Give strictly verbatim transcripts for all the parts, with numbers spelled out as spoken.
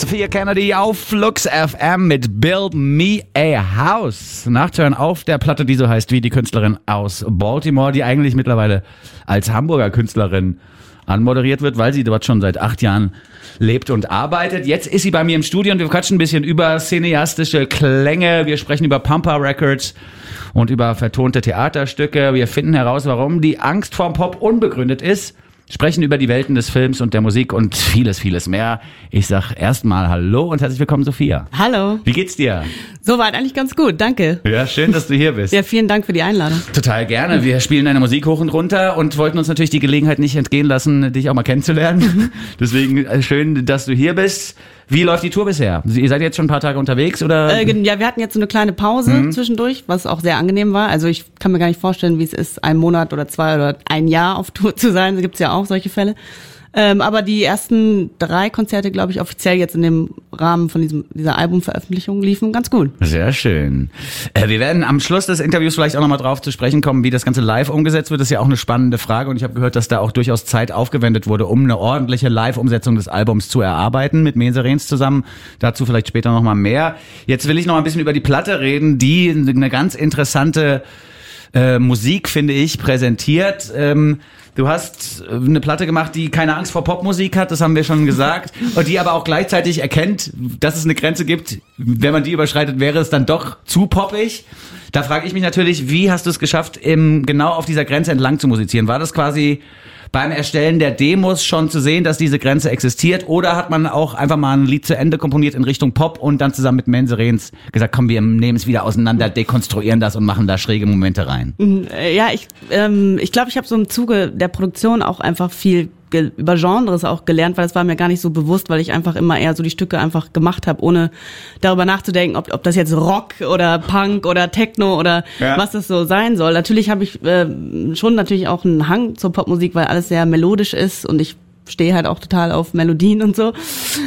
Sophia Kennedy auf Flux F M mit Build Me a House. Nachzuhören auf der Platte, die so heißt wie die Künstlerin aus Baltimore, die eigentlich mittlerweile als Hamburger Künstlerin anmoderiert wird, weil sie dort schon seit acht Jahren lebt und arbeitet. Jetzt ist sie bei mir im Studio und wir quatschen ein bisschen über cineastische Klänge. Wir sprechen über Pampa Records und über vertonte Theaterstücke. Wir finden heraus, warum die Angst vorm Pop unbegründet ist. Sprechen über die Welten des Films und der Musik und vieles, vieles mehr. Ich sag erstmal Hallo und herzlich willkommen, Sophia. Hallo. Wie geht's dir? Soweit eigentlich ganz gut, danke. Ja, schön, dass du hier bist. Ja, vielen Dank für die Einladung. Total gerne. Wir spielen deine Musik hoch und runter und wollten uns natürlich die Gelegenheit nicht entgehen lassen, dich auch mal kennenzulernen. Deswegen schön, dass du hier bist. Wie läuft die Tour bisher? Ihr seid jetzt schon ein paar Tage unterwegs, oder? Äh, ja, wir hatten jetzt so eine kleine Pause mhm. zwischendurch, was auch sehr angenehm war. Also ich kann mir gar nicht vorstellen, wie es ist, einen Monat oder zwei oder ein Jahr auf Tour zu sein. Da gibt's ja auch solche Fälle. Ähm, aber die ersten drei Konzerte, glaube ich, offiziell jetzt in dem Rahmen von diesem dieser Albumveröffentlichung liefen ganz gut. Sehr schön. Äh, wir werden am Schluss des Interviews vielleicht auch nochmal drauf zu sprechen kommen, wie das Ganze live umgesetzt wird. Das ist ja auch eine spannende Frage und ich habe gehört, dass da auch durchaus Zeit aufgewendet wurde, um eine ordentliche Live-Umsetzung des Albums zu erarbeiten mit Meserens zusammen. Dazu vielleicht später nochmal mehr. Jetzt will ich noch ein bisschen über die Platte reden, die eine ganz interessante äh, Musik, finde ich, präsentiert. Ähm, Du hast eine Platte gemacht, die keine Angst vor Popmusik hat, das haben wir schon gesagt, und die aber auch gleichzeitig erkennt, dass es eine Grenze gibt. Wenn man die überschreitet, wäre es dann doch zu poppig. Da frage ich mich natürlich, wie hast du es geschafft, eben genau auf dieser Grenze entlang zu musizieren? War das quasi beim Erstellen der Demos schon zu sehen, dass diese Grenze existiert, oder hat man auch einfach mal ein Lied zu Ende komponiert in Richtung Pop und dann zusammen mit Meserens gesagt, komm, wir nehmen es wieder auseinander, dekonstruieren das und machen da schräge Momente rein? Ja, ich ähm, ich glaube, ich habe so im Zuge der Produktion auch einfach viel ge- über Genres auch gelernt, weil das war mir gar nicht so bewusst, weil ich einfach immer eher so die Stücke einfach gemacht habe, ohne darüber nachzudenken, ob, ob das jetzt Rock oder Punk oder Techno oder ja. was das so sein soll. Natürlich habe ich äh, schon natürlich auch einen Hang zur Popmusik, weil alles sehr melodisch ist und ich stehe halt auch total auf Melodien und so.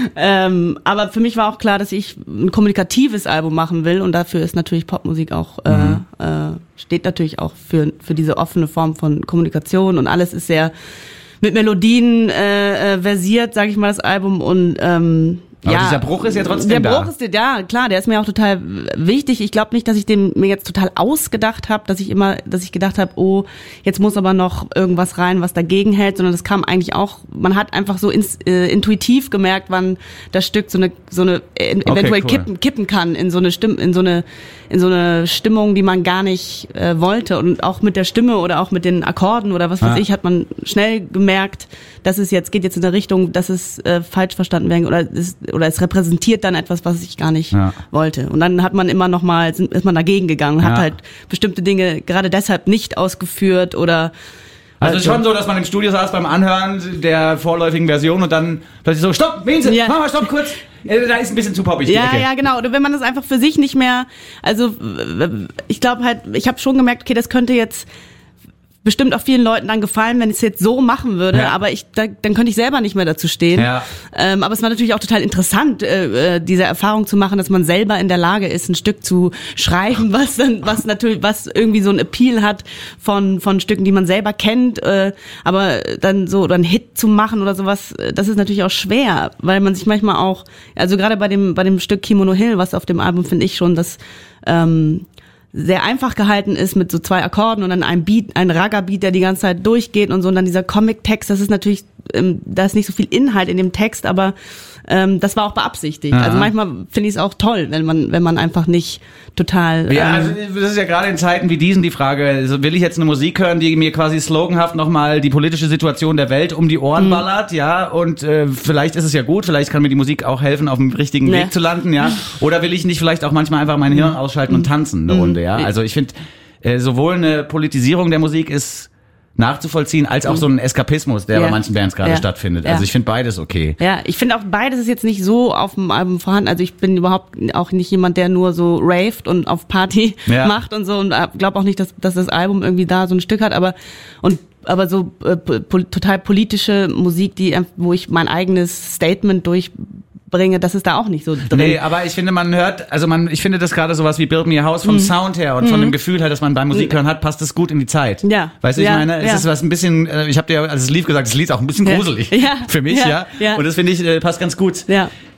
Ähm, aber für mich war auch klar, dass ich ein kommunikatives Album machen will und dafür ist natürlich Popmusik auch, mhm. äh, äh, steht natürlich auch für, für diese offene Form von Kommunikation und alles ist sehr mit Melodien äh, äh, versiert, sage ich mal, das Album und ähm, aber ja, dieser Bruch ist ja trotzdem der da. Der Bruch ist, ja, klar, der ist mir auch total wichtig. Ich glaube nicht, dass ich den mir jetzt total ausgedacht habe, dass ich immer, dass ich gedacht habe, oh, jetzt muss aber noch irgendwas rein, was dagegen hält, sondern das kam eigentlich auch, man hat einfach so ins, äh, intuitiv gemerkt, wann das Stück so eine, so eine äh, eventuell okay, cool. kippen, kippen kann in so eine Stimme, in so eine, in so eine Stimmung, die man gar nicht äh, wollte. Und auch mit der Stimme oder auch mit den Akkorden oder was weiß ah. ich, hat man schnell gemerkt, dass es jetzt geht jetzt in eine Richtung, dass es äh, falsch verstanden werden oder es, oder es repräsentiert dann etwas, was ich gar nicht ja. wollte. Und dann hat man immer noch mal, ist man dagegen gegangen und ja. hat halt bestimmte Dinge gerade deshalb nicht ausgeführt oder also es ist schon so, dass man im Studio saß beim Anhören der vorläufigen Version und dann plötzlich so, stopp, Minze, ja. mach mal, stopp, kurz. Da ist ein bisschen zu poppig. Ja, okay. ja, genau. Oder wenn man das einfach für sich nicht mehr, also ich glaube halt, ich habe schon gemerkt, okay, das könnte jetzt bestimmt auch vielen Leuten dann gefallen, wenn ich es jetzt so machen würde, ja. aber ich da, dann könnte ich selber nicht mehr dazu stehen. Ja. Ähm, aber es war natürlich auch total interessant, äh, diese Erfahrung zu machen, dass man selber in der Lage ist, ein Stück zu schreiben, was dann, was natürlich, was irgendwie so ein Appeal hat von von Stücken, die man selber kennt, äh, aber dann so oder einen Hit zu machen oder sowas, das ist natürlich auch schwer, weil man sich manchmal auch, also gerade bei dem bei dem Stück Kimono Hill, was auf dem Album finde ich schon, das ähm, sehr einfach gehalten ist mit so zwei Akkorden und dann ein Beat, ein Ragga-Beat, der die ganze Zeit durchgeht und so und dann dieser Comic-Text, das ist natürlich, ähm, da ist nicht so viel Inhalt in dem Text, aber ähm, das war auch beabsichtigt. Aha. Also manchmal finde ich es auch toll, wenn man wenn man einfach nicht total... Ja, ähm, also das ist ja gerade in Zeiten wie diesen die Frage, also will ich jetzt eine Musik hören, die mir quasi sloganhaft nochmal die politische Situation der Welt um die Ohren mhm. ballert, ja, und äh, vielleicht ist es ja gut, vielleicht kann mir die Musik auch helfen, auf dem richtigen nee. Weg zu landen, ja, oder will ich nicht vielleicht auch manchmal einfach mein Hirn ausschalten mhm. und tanzen eine mhm. Runde, ja, also ich finde, äh, sowohl eine Politisierung der Musik ist nachzuvollziehen, als auch so ein Eskapismus, der ja. bei manchen Bands gerade ja. stattfindet. Also ja. ich finde beides okay. Ja, ich finde auch beides ist jetzt nicht so auf dem Album vorhanden. Also ich bin überhaupt auch nicht jemand, der nur so raved und auf Party ja. macht und so und glaube auch nicht, dass, dass das Album irgendwie da so ein Stück hat, aber und aber so äh, pol- total politische Musik, die wo ich mein eigenes Statement durch bringe, das ist da auch nicht so drin. Nee, aber ich finde, man hört, also man, ich finde das gerade sowas wie Build Me a House vom mm. Sound her und mm. von dem Gefühl her, dass man beim Musikhören hat, passt das gut in die Zeit. Ja. Weißt du, ja. ich meine, es ja. ist was ein bisschen, ich habe dir, als es lief, gesagt, das Lied ist auch ein bisschen gruselig ja. für mich, ja. ja. ja. Und das finde ich, passt ganz gut. Ja.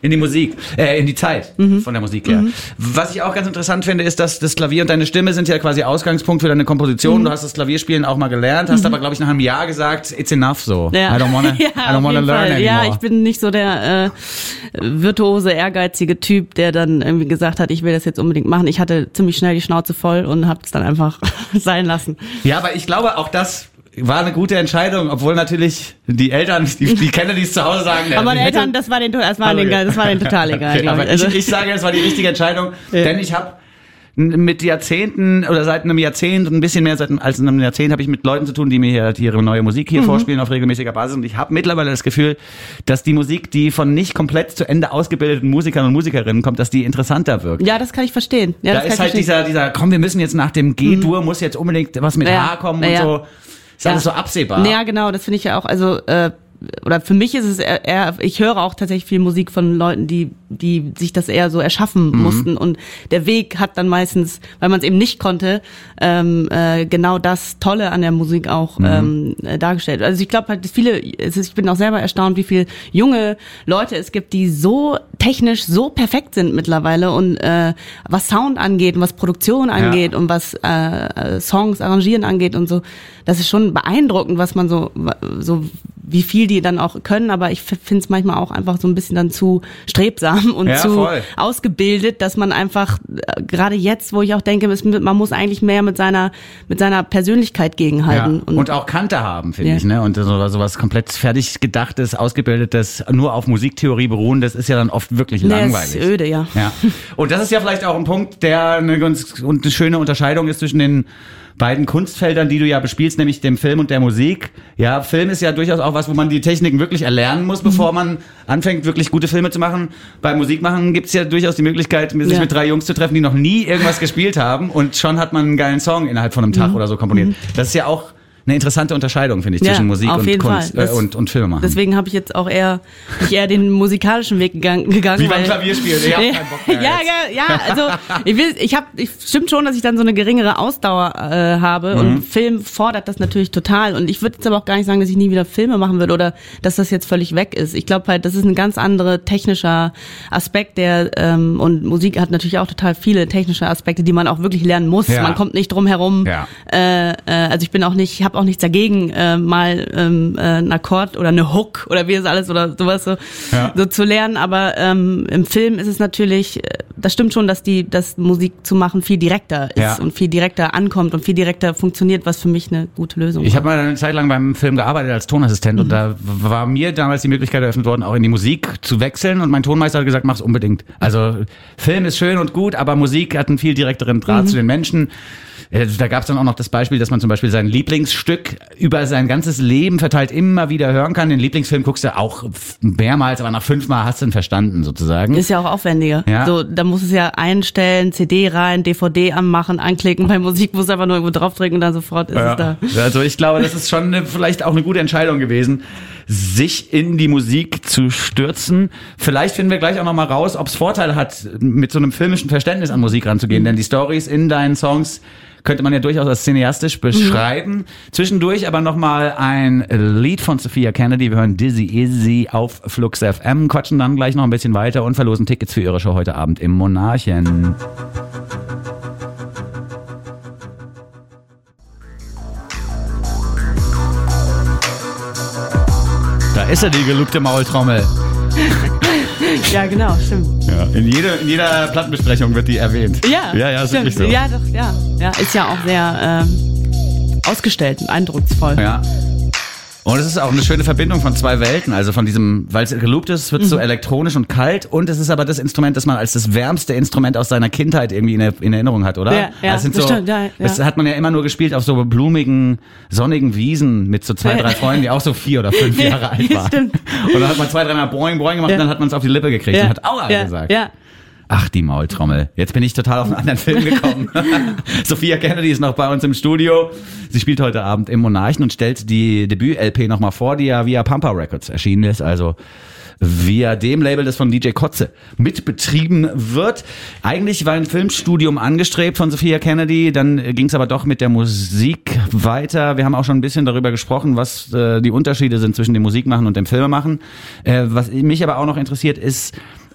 In die Musik, äh, in die Zeit mhm. von der Musik her. Mhm. Was ich auch ganz interessant finde, ist, dass das Klavier und deine Stimme sind ja quasi Ausgangspunkt für deine Komposition. Mhm. Du hast das Klavierspielen auch mal gelernt, hast mhm. aber, glaube ich, nach einem Jahr gesagt, it's enough so. Ja. I don't wanna, ja, I don't wanna learn Fall. anymore. Ja, ich bin nicht so der äh, virtuose, ehrgeizige Typ, der dann irgendwie gesagt hat, ich will das jetzt unbedingt machen. Ich hatte ziemlich schnell die Schnauze voll und habe es dann einfach sein lassen. Ja, aber ich glaube, auch das war eine gute Entscheidung, obwohl natürlich die Eltern, die, die Kennedys zu Hause sagen, aber meine Eltern, das war den, das war den, das war den total egal. Okay, aber also. ich, ich sage, es war die richtige Entscheidung, ja. denn ich habe mit Jahrzehnten oder seit einem Jahrzehnt und ein bisschen mehr seit, als einem Jahrzehnt habe ich mit Leuten zu tun, die mir hier ihre neue Musik hier mhm. vorspielen auf regelmäßiger Basis, und ich habe mittlerweile das Gefühl, dass die Musik, die von nicht komplett zu Ende ausgebildeten Musikern und Musikerinnen kommt, dass die interessanter wirkt. Ja, das kann ich verstehen. Ja, da das ist kann halt dieser, dieser, komm, wir müssen jetzt nach dem G-Dur, mhm. muss jetzt unbedingt was mit ja. H kommen ja. und so. Ist ja alles so absehbar. Ja, genau, das finde ich ja auch, also, äh, oder für mich ist es eher, eher, ich höre auch tatsächlich viel Musik von Leuten, die die sich das eher so erschaffen mhm. mussten, und der Weg hat dann meistens, weil man es eben nicht konnte, ähm, äh, genau das Tolle an der Musik auch mhm. ähm, äh, dargestellt. Also ich glaube halt, viele, es ist, ich bin auch selber erstaunt, wie viele junge Leute es gibt, die so technisch so perfekt sind mittlerweile, und äh, was Sound angeht und was Produktion angeht ja. und was äh, Songs arrangieren angeht und so, das ist schon beeindruckend, was man so so wie viel die dann auch können, aber ich finde es manchmal auch einfach so ein bisschen dann zu strebsam und ja, zu voll. ausgebildet, dass man einfach äh, gerade jetzt, wo ich auch denke, es, man muss eigentlich mehr mit seiner mit seiner Persönlichkeit gegenhalten. Ja. Und, und auch Kante haben, finde ja. ich, ne? Und so, sowas komplett fertig gedachtes, ausgebildetes, nur auf Musiktheorie beruhendes ist ja dann oft wirklich nee, langweilig. Ist öde, ja. ja. Und das ist ja vielleicht auch ein Punkt, der eine ganz und eine schöne Unterscheidung ist zwischen den beiden Kunstfeldern, die du ja bespielst, nämlich dem Film und der Musik. Ja, Film ist ja durchaus auch was, wo man die Techniken wirklich erlernen muss, bevor man anfängt, wirklich gute Filme zu machen. Bei Musikmachen gibt's ja durchaus die Möglichkeit, sich ja. mit drei Jungs zu treffen, die noch nie irgendwas gespielt haben, und schon hat man einen geilen Song innerhalb von einem Tag mhm. oder so komponiert. Das ist ja auch eine interessante Unterscheidung, finde ich, ja, zwischen Musik und Kunst äh, und, und Filme machen. Deswegen habe ich jetzt auch eher mich eher den musikalischen Weg gegangen. gegangen Wie beim Klavierspielen. Ich hab keinen Bock mehr ja, ja, ja, also ich will, ich habe, ich stimmt schon, dass ich dann so eine geringere Ausdauer äh, habe mhm. und Film fordert das natürlich total. Und ich würde jetzt aber auch gar nicht sagen, dass ich nie wieder Filme machen würde oder dass das jetzt völlig weg ist. Ich glaube halt, das ist ein ganz anderer technischer Aspekt, der ähm, und Musik hat natürlich auch total viele technische Aspekte, die man auch wirklich lernen muss. Ja. Man kommt nicht drum herum. Ja. Äh, äh, also ich bin auch nicht, ich habe auch nichts dagegen, äh, mal ähm, äh, einen Akkord oder eine Hook oder wie es alles oder sowas so, ja. so zu lernen. Aber ähm, im Film ist es natürlich, das stimmt schon, dass die, dass Musik zu machen viel direkter ist ja. und viel direkter ankommt und viel direkter funktioniert, was für mich eine gute Lösung ist. Ich habe mal eine Zeit lang beim Film gearbeitet als Tonassistent mhm. und da war mir damals die Möglichkeit eröffnet worden, auch in die Musik zu wechseln, und mein Tonmeister hat gesagt, mach's unbedingt. Also Film ist schön und gut, aber Musik hat einen viel direkteren Draht mhm. zu den Menschen. Da gab es dann auch noch das Beispiel, dass man zum Beispiel sein Lieblingsstück über sein ganzes Leben verteilt immer wieder hören kann. Den Lieblingsfilm guckst du auch mehrmals, aber nach fünfmal hast du ihn verstanden sozusagen. Ist ja auch aufwendiger. Ja. So, da muss es ja einstellen, C D rein, D V D anmachen, anklicken. Bei Musik muss einfach nur irgendwo draufdrücken und dann sofort ist ja. es da. Also ich glaube, das ist schon eine, vielleicht auch eine gute Entscheidung gewesen, sich in die Musik zu stürzen. Vielleicht finden wir gleich auch noch mal raus, ob es Vorteile hat, mit so einem filmischen Verständnis an Musik ranzugehen. Mhm. Denn die Storys in deinen Songs könnte man ja durchaus als cineastisch beschreiben. Mhm. Zwischendurch aber nochmal ein Lied von Sophia Kennedy. Wir hören Dizzy Izzy auf Flux F M, quatschen dann gleich noch ein bisschen weiter und verlosen Tickets für ihre Show heute Abend im Monarchen. Da ist er, die gelobte Maultrommel. Ja, genau, stimmt. Ja, in, jede, in jeder Plattenbesprechung wird die erwähnt. Ja, ja, ja, ist wirklich so. Ja, doch, ja. ja. Ist ja auch sehr ähm, ausgestellt und eindrucksvoll. Ja. Und es ist auch eine schöne Verbindung von zwei Welten, also von diesem, weil es geloopt ist, wird es mhm. so elektronisch und kalt, und es ist aber das Instrument, das man als das wärmste Instrument aus seiner Kindheit irgendwie in, in Erinnerung hat, oder? Ja, ja, das sind so, bestimmt, ja, ja. Das hat man ja immer nur gespielt auf so blumigen, sonnigen Wiesen mit so zwei, drei Freunden, die auch so vier oder fünf Jahre alt waren. Stimmt. Und dann hat man zwei, dreimal Boing, Boing gemacht ja. und dann hat man es auf die Lippe gekriegt ja. und hat Aua ja. gesagt. Ja. Ach, die Maultrommel. Jetzt bin ich total auf einen anderen Film gekommen. Sophia Kennedy ist noch bei uns im Studio. Sie spielt heute Abend im Monarchen und stellt die Debüt-L P nochmal vor, die ja via Pampa Records erschienen ist, also via dem Label, das von D J Kotze mitbetrieben wird. Eigentlich war ein Filmstudium angestrebt von Sophia Kennedy, dann ging es aber doch mit der Musik weiter. Wir haben auch schon ein bisschen darüber gesprochen, was äh, die Unterschiede sind zwischen dem Musikmachen und dem Filmemachen. Äh, was mich aber auch noch interessiert ist,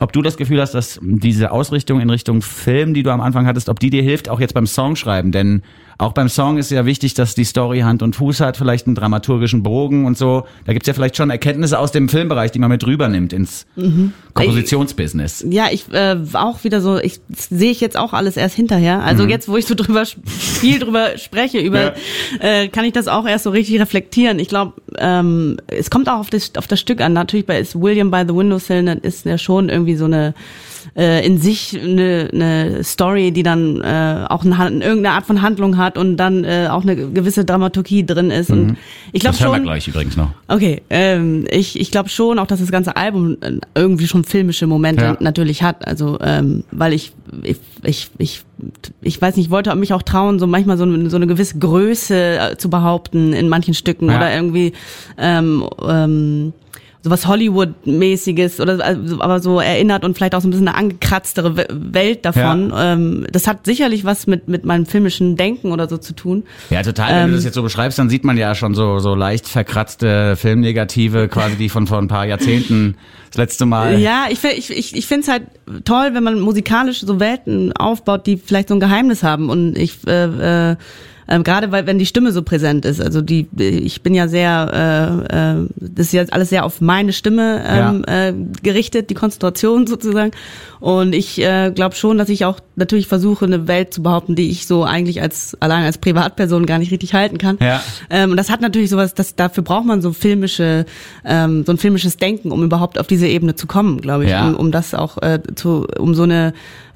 ob du das Gefühl hast, dass diese Ausrichtung in Richtung Film, die du am Anfang hattest, ob die dir hilft, auch jetzt beim Songschreiben, denn auch beim Song ist ja wichtig, dass die Story Hand und Fuß hat, vielleicht einen dramaturgischen Bogen und so. Da gibt's ja vielleicht schon Erkenntnisse aus dem Filmbereich, die man mit rübernimmt ins mhm. Kompositionsbusiness. Ja, ich äh, auch wieder so, ich sehe ich jetzt auch alles erst hinterher. Also mhm. jetzt, wo ich so drüber viel drüber spreche, über ja. äh, kann ich das auch erst so richtig reflektieren. Ich glaube, ähm, es kommt auch auf das, auf das Stück an. Natürlich bei ist William by the Windowsill, dann ist ja schon irgendwie so eine äh, in sich eine, eine Story, die dann äh, auch eine, irgendeine Art von Handlung hat und dann äh, auch eine gewisse Dramaturgie drin ist. Mhm. Und ich glaube schon. Das hören wir gleich übrigens noch. Okay, ähm, ich ich glaube schon auch, dass das ganze Album irgendwie schon filmische Momente ja. natürlich hat. Also ähm, weil ich ich ich ich ich weiß nicht, ich wollte mich auch trauen, so manchmal so, so eine gewisse Größe äh, zu behaupten in manchen Stücken ja. oder irgendwie ähm, ähm, sowas Hollywood-mäßiges oder also, aber so erinnert und vielleicht auch so ein bisschen eine angekratztere Welt davon. Ja. Ähm, das hat sicherlich was mit mit meinem filmischen Denken oder so zu tun. Ja, total. Wenn ähm, du das jetzt so beschreibst, dann sieht man ja schon so so leicht verkratzte Filmnegative, quasi die von vor ein paar Jahrzehnten das letzte Mal. Ja, ich ich ich, ich finde es halt toll, wenn man musikalisch so Welten aufbaut, die vielleicht so ein Geheimnis haben. Und ich äh, äh, Ähm, gerade weil wenn die Stimme so präsent ist, also die ich bin ja sehr äh, äh, das ist jetzt alles sehr auf meine Stimme ähm, ja. äh, gerichtet, die Konzentration sozusagen, und ich äh, glaube schon, dass ich auch natürlich versuche, eine Welt zu behaupten, die ich so eigentlich als allein als Privatperson gar nicht richtig halten kann. Ja. Ähm, und das hat natürlich sowas, das dafür braucht man so filmische ähm, so ein filmisches Denken, um überhaupt auf diese Ebene zu kommen, glaube ich, ja. um, um das auch äh, zu um so eine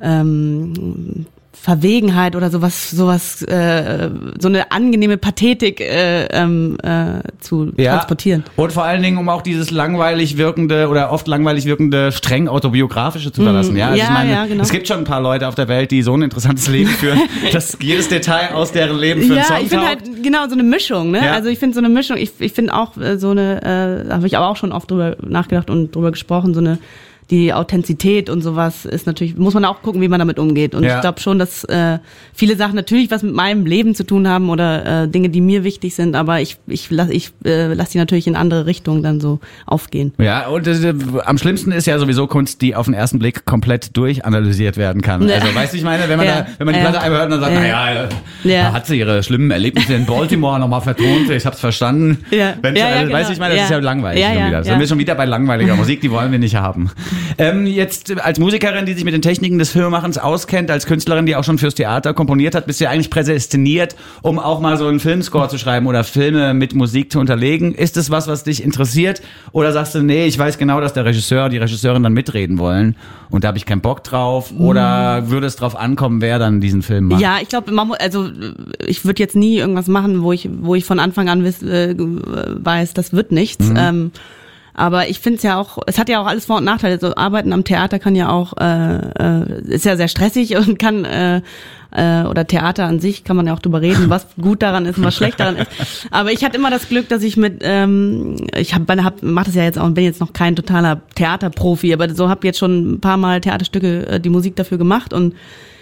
ähm, Verwegenheit oder sowas, sowas, äh, so eine angenehme Pathetik äh, ähm, äh, zu ja. transportieren. Und vor allen Dingen, um auch dieses langweilig wirkende oder oft langweilig wirkende, streng autobiografische zu verlassen. Ja, also ja, ich meine, ja, genau. Es gibt schon ein paar Leute auf der Welt, die so ein interessantes Leben führen, dass jedes Detail aus deren Leben für einen ja, Song Ja, ich finde halt genau so eine Mischung. Ne? Ja. Also ich finde so eine Mischung. Ich, ich finde auch äh, so eine, äh, da habe ich aber auch schon oft drüber nachgedacht und drüber gesprochen, so eine die Authentizität und sowas ist natürlich, muss man auch gucken, wie man damit umgeht. Und ja. ich glaube schon, dass äh, viele Sachen natürlich was mit meinem Leben zu tun haben oder äh, Dinge, die mir wichtig sind, aber ich ich lasse ich, äh, lass die natürlich in andere Richtungen dann so aufgehen. Ja, und äh, am schlimmsten ist ja sowieso Kunst, die auf den ersten Blick komplett durchanalysiert werden kann. Also weißt du, ich meine, wenn man ja. da, wenn man die ja. Platte einmal hört und dann sagt, ja. naja, ja. da hat sie ihre schlimmen Erlebnisse in Baltimore nochmal vertont, ich hab's verstanden. Ja. Wenn ja, also, ja, genau. Weißt du, ich meine, das ja. ist ja langweilig ja, schon ja, wieder. ja. Sind wir schon wieder bei langweiliger Musik, die wollen wir nicht haben. Ähm, jetzt als Musikerin, die sich mit den Techniken des Filmemachens auskennt, als Künstlerin, die auch schon fürs Theater komponiert hat, bist du ja eigentlich prädestiniert, um auch mal so einen Filmscore zu schreiben oder Filme mit Musik zu unterlegen. Ist das was, was dich interessiert? Oder sagst du, nee, ich weiß genau, dass der Regisseur, die Regisseurin dann mitreden wollen und da habe ich keinen Bock drauf? Oder würde es drauf ankommen, wer dann diesen Film macht? Ja, ich glaube, also ich würde jetzt nie irgendwas machen, wo ich wo ich von Anfang an wiss, äh, weiß, das wird nichts. Mhm. Ähm, Aber ich finde es ja auch, es hat ja auch alles Vor- und Nachteile. So Arbeiten am Theater kann ja auch, äh, äh, ist ja sehr stressig und kann, äh, äh, oder Theater an sich kann man ja auch drüber reden, was gut daran ist und was schlecht daran ist. Aber ich hatte immer das Glück, dass ich mit, ähm, ich hab, hab mach das ja jetzt auch und bin jetzt noch kein totaler Theaterprofi, aber so habe jetzt schon ein paar Mal Theaterstücke äh, die Musik dafür gemacht und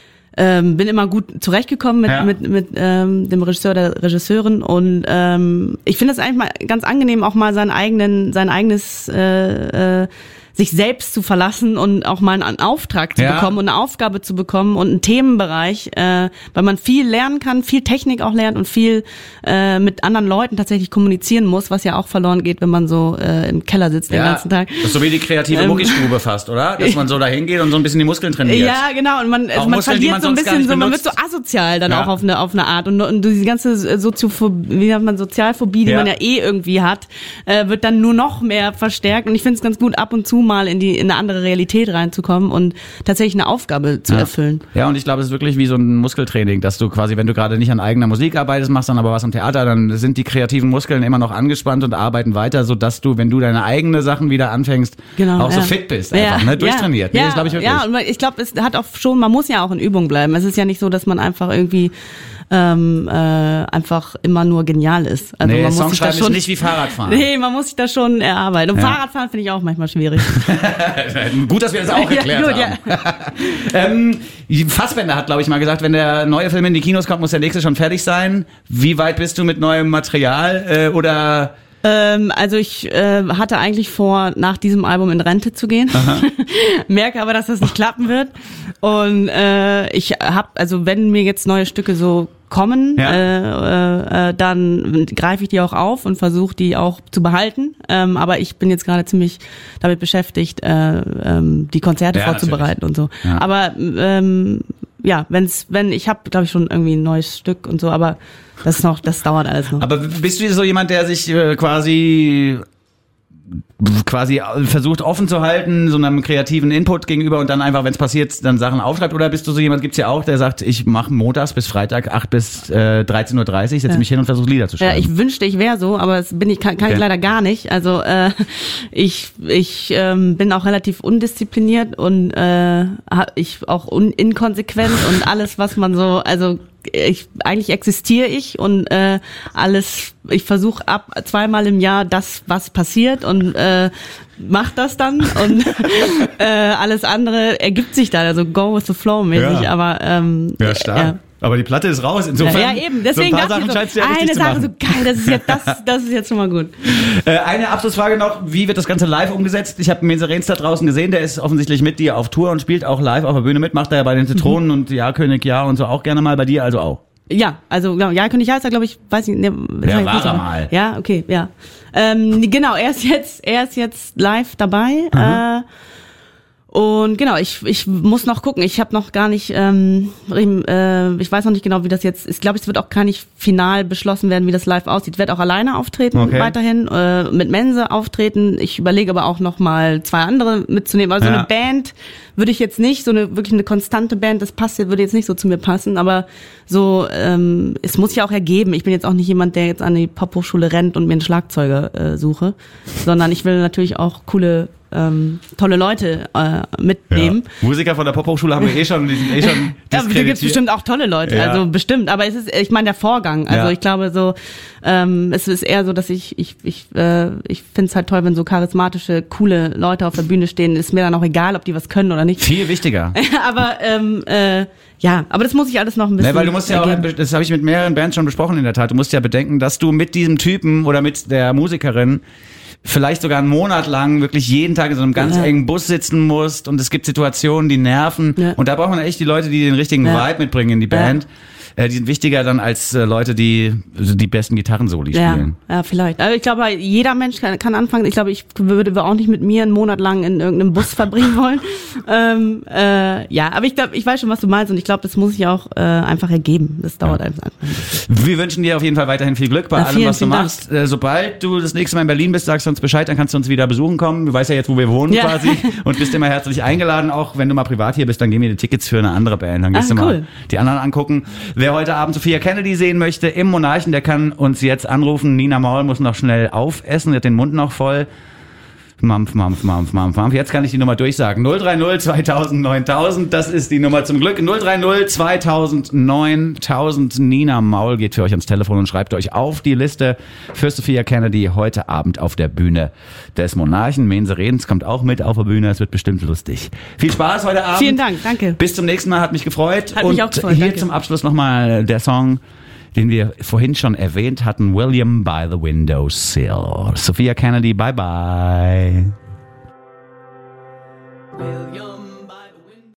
Ähm, bin immer gut zurechtgekommen mit ja. mit mit ähm, dem Regisseur der Regisseurin und ähm, ich finde es eigentlich mal ganz angenehm, auch mal seinen eigenen sein eigenes äh, äh, sich selbst zu verlassen und auch mal einen Auftrag zu ja. bekommen und eine Aufgabe zu bekommen und einen Themenbereich, äh, weil man viel lernen kann, viel Technik auch lernt und viel äh, mit anderen Leuten tatsächlich kommunizieren muss, was ja auch verloren geht, wenn man so äh, im Keller sitzt ja. den ganzen Tag. Das ist so wie die kreative Muckistrube fast, oder? Dass man so dahin geht und so ein bisschen die Muskeln trainiert. Ja, genau. Und man, also man Muskeln, verliert man so ein bisschen, so, man wird so asozial dann ja. auch auf eine auf eine Art und, und diese ganze Soziophobie, wie nennt man Sozialphobie, die ja. man ja eh irgendwie hat, äh, wird dann nur noch mehr verstärkt. Und ich finde es ganz gut, ab und zu mal in die in eine andere Realität reinzukommen und tatsächlich eine Aufgabe zu ja. erfüllen. Ja, und ich glaube, es ist wirklich wie so ein Muskeltraining, dass du quasi, wenn du gerade nicht an eigener Musik arbeitest, machst dann aber was am Theater, dann sind die kreativen Muskeln immer noch angespannt und arbeiten weiter, sodass du, wenn du deine eigenen Sachen wieder anfängst, genau, auch ja. so fit bist, einfach, ja. ne? Durchtrainiert. Ja, nee, das glaube ich wirklich. Ja, und ich glaube, es hat auch schon, man muss ja auch in Übung bleiben. Es ist ja nicht so, dass man einfach irgendwie ähm, äh, einfach immer nur genial ist. Also nee, man muss Songschreiben sich da schon, ist nicht wie Fahrradfahren. Nee, man muss sich da schon erarbeiten. Und ja. Fahrradfahren finde ich auch manchmal schwierig. Gut, dass wir das auch erklärt ja, gut, haben. Ja. ähm, Fassbender hat, glaube ich, mal gesagt, wenn der neue Film in die Kinos kommt, muss der nächste schon fertig sein. Wie weit bist du mit neuem Material? Äh, oder Ähm, also ich äh, hatte eigentlich vor, nach diesem Album in Rente zu gehen. Merke aber, dass das nicht klappen wird. Und äh, ich habe, also wenn mir jetzt neue Stücke so kommen, ja. äh, äh, dann greife ich die auch auf und versuche die auch zu behalten. Ähm, aber ich bin jetzt gerade ziemlich damit beschäftigt, äh, ähm, die Konzerte ja, vorzubereiten natürlich. Und so. Ja. Aber ähm, ja, wenn's, wenn ich habe, glaube ich, schon irgendwie ein neues Stück und so, aber das ist noch, das dauert alles noch. Aber bist du so jemand, der sich äh, quasi quasi versucht offen zu halten, so einem kreativen Input gegenüber und dann einfach, wenn es passiert, dann Sachen aufschreibt? Oder bist du so jemand, gibt's ja auch, der sagt, ich mache montags bis Freitag acht bis dreizehn Uhr dreißig, setze ja. mich hin und versuche Lieder zu schreiben? Ja, ich wünschte, ich wäre so, aber das bin ich, kann, kann okay. ich leider gar nicht. Also äh, ich ich ähm, bin auch relativ undiszipliniert und äh, ich auch un inkonsequent und alles, was man so, also ich eigentlich existiere ich und äh, alles, ich versuche ab zweimal im Jahr das, was passiert und äh, mach das dann und äh, alles andere ergibt sich dann, also go with the flow mäßig, ja. aber ähm, ja, stark. Ja. Aber die Platte ist raus, insofern. Ja, ja eben, deswegen so ein paar dachte Sachen ich so, ja eine Sache so machen. geil, das ist jetzt, das, das ist jetzt schon mal gut. Äh, eine Abschlussfrage noch, wie wird das Ganze live umgesetzt? Ich habe Mensa Rehns da draußen gesehen, der ist offensichtlich mit dir auf Tour und spielt auch live auf der Bühne mit, macht er ja bei den Zitronen mhm. und Ja König Ja und so auch gerne mal, bei dir also auch. Ja, also genau, Ja König Ja ist da, glaube ich, weiß ich, ne, ja, war da mal. Ja, okay, ja. Ähm, genau, er ist jetzt, er ist jetzt live dabei. Mhm. Äh, Und genau, ich ich muss noch gucken. Ich habe noch gar nicht, ähm, äh, ich weiß noch nicht genau, wie das jetzt ist. Ich glaube, es wird auch gar nicht final beschlossen werden, wie das live aussieht. Ich werde auch alleine auftreten okay. weiterhin, äh, mit Mensa auftreten. Ich überlege aber auch noch mal zwei andere mitzunehmen. Also ja. so eine Band würde ich jetzt nicht, so eine wirklich eine konstante Band, das passt, würde jetzt nicht so zu mir passen. Aber so, ähm, es muss ja auch ergeben. Ich bin jetzt auch nicht jemand, der jetzt an die Pophochschule rennt und mir einen Schlagzeuger äh, suche, sondern ich will natürlich auch coole Ähm, tolle Leute äh, mitnehmen. Ja. Musiker von der Pophochschule haben wir eh schon, die sind eh schon diskreditiert. Ja, da gibt's bestimmt auch tolle Leute, ja. also bestimmt. Aber es ist, ich meine, der Vorgang. Also ja. ich glaube so, ähm, es ist eher so, dass ich, ich, ich, äh, ich finde es halt toll, wenn so charismatische, coole Leute auf der Bühne stehen. Ist mir dann auch egal, ob die was können oder nicht. Viel wichtiger. aber ähm, äh, ja, aber das muss ich alles noch ein bisschen. Ne, weil du musst ja auch, das habe ich mit mehreren Bands schon besprochen in der Tat. Du musst ja bedenken, dass du mit diesem Typen oder mit der Musikerin vielleicht sogar einen Monat lang wirklich jeden Tag in so einem ganz ja. engen Bus sitzen musst und es gibt Situationen, die nerven ja. und da braucht man echt die Leute, die den richtigen ja. Vibe mitbringen in die Band. Ja. Äh, die sind wichtiger dann als äh, Leute, die also die besten Gitarrensoli ja. spielen. Ja, vielleicht. Also ich glaube, jeder Mensch kann, kann anfangen. Ich glaube, ich würde auch nicht mit mir einen Monat lang in irgendeinem Bus verbringen wollen. ähm, äh, ja, aber ich glaube, ich weiß schon, was du meinst und ich glaube, das muss sich auch äh, einfach ergeben. Das dauert ja. einfach. Wir wünschen dir auf jeden Fall weiterhin viel Glück bei Na, allem, vielen, was du machst. Äh, sobald du das nächste Mal in Berlin bist, sagst du uns Bescheid, dann kannst du uns wieder besuchen kommen. Du weißt ja jetzt, wo wir wohnen ja. quasi und bist immer herzlich eingeladen. Auch wenn du mal privat hier bist, dann geben wir dir Tickets für eine andere Band. Dann gehst Ach, du mal cool. die anderen angucken. Wer heute Abend Sophia Kennedy sehen möchte im Monarchen, der kann uns jetzt anrufen. Nina Maul muss noch schnell aufessen, hat den Mund noch voll. Mampf, Mampf, Mampf, Mampf, Mampf. Jetzt kann ich die Nummer durchsagen. null drei null zweitausend neuntausend, das ist die Nummer zum Glück. null drei null zweitausend neuntausend. Nina Maul geht für euch ans Telefon und schreibt euch auf die Liste für Sophia Kennedy heute Abend auf der Bühne des Monarchen. Mensa Rehns kommt auch mit auf der Bühne, es wird bestimmt lustig. Viel Spaß heute Abend. Vielen Dank, danke. Bis zum nächsten Mal, hat mich gefreut. Hat und mich auch gefreut, hier danke. Zum Abschluss nochmal der Song, den wir vorhin schon erwähnt hatten, William by the Windowsill. Sophia Kennedy, bye bye. Will